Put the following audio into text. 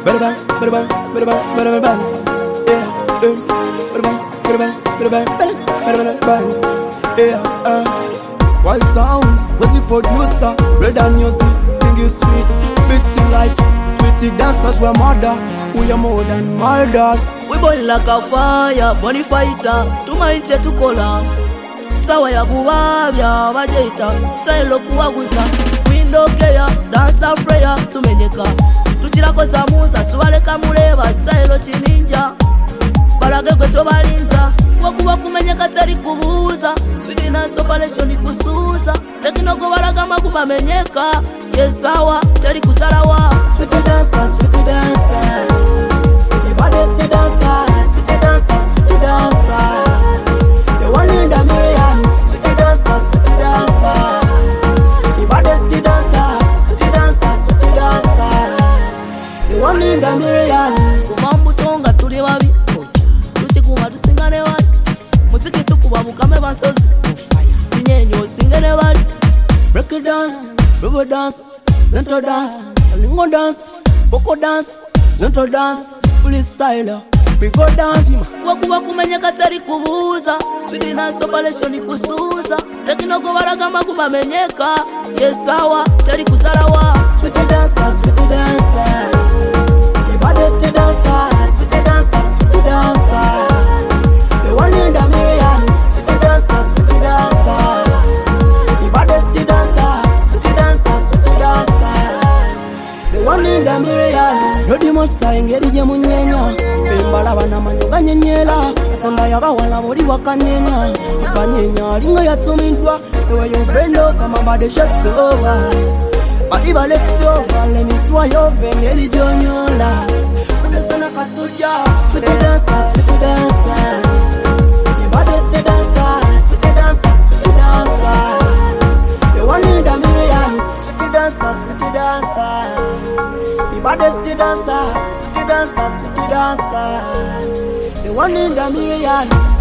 Better bang, better bang, better bang, better bang. Yeah, better bang, better bang, better bang, better bang. Yeah, Wild sounds, was the producer? Red and music, think you sweet, big thing life. Sweetie dancers, we're murder, we are more than murders. We burn like a fire, bunny fighter, tumaite tukola. Sawa ya kuwabya bajeita, style kuwaguza. Window care, dancer freya, tumenyeka. Tuchirako za muza, tuwaleka muleba, style chininja. Baragegwe tobalinza, wakuwa kumenyeka tari kubuza. Sweetness operation kusuza, tekinogo baragama kubamenyeka. Yes sawa, tari kusalawa. Sweetie dancer, sweetie dancer. The baddest dancer, sweetie dancer, sweetie dancer. The one in the million, sweetie dancer, sweetie dancer. The baddest dancer, sweetie dancer, sweetie dancer. The one in the million. Kumambu tonga tuli wabi, tuchikuma tusingane wali. Muziki tukuba mukame bansozi, tinyenyo singane wali. Break it dance, river dance, Zento dance, lingo dance, boko dance, Zento dance, police style, we go dance. Wakuwa kumenyeka tari kubuza, sweetness operation kusuza. Tekinogo baragama kubamenyeka, yes sawa, tari kusalawa. Sweetie dancer, sweetie dancer. The baddest dancer, sweetie dancer, sweetie dancer. The one in the million, sweetie dancer, sweetie dancer. The baddest dancer, sweetie dancer, sweetie dancer. The one in the million. Rodi mosa ingeri je munyenya, pembala bana manyoga nyenyela. Katonda yabawala boli wakanyenya, ukanyenya lingo yatumindwa. The way you bend over, my body shut over. Body ba left over, let me try over, ngeli jonyola. Unasana kasuja, sweetie dancer, sweetie dancer. The baddest dancer, sweetie dancer, sweetie dancer. The one in the millions, sweetie dancer, sweetie dancer. The baddest dancer, sweetie dancer, sweetie dancer. The one in the millions.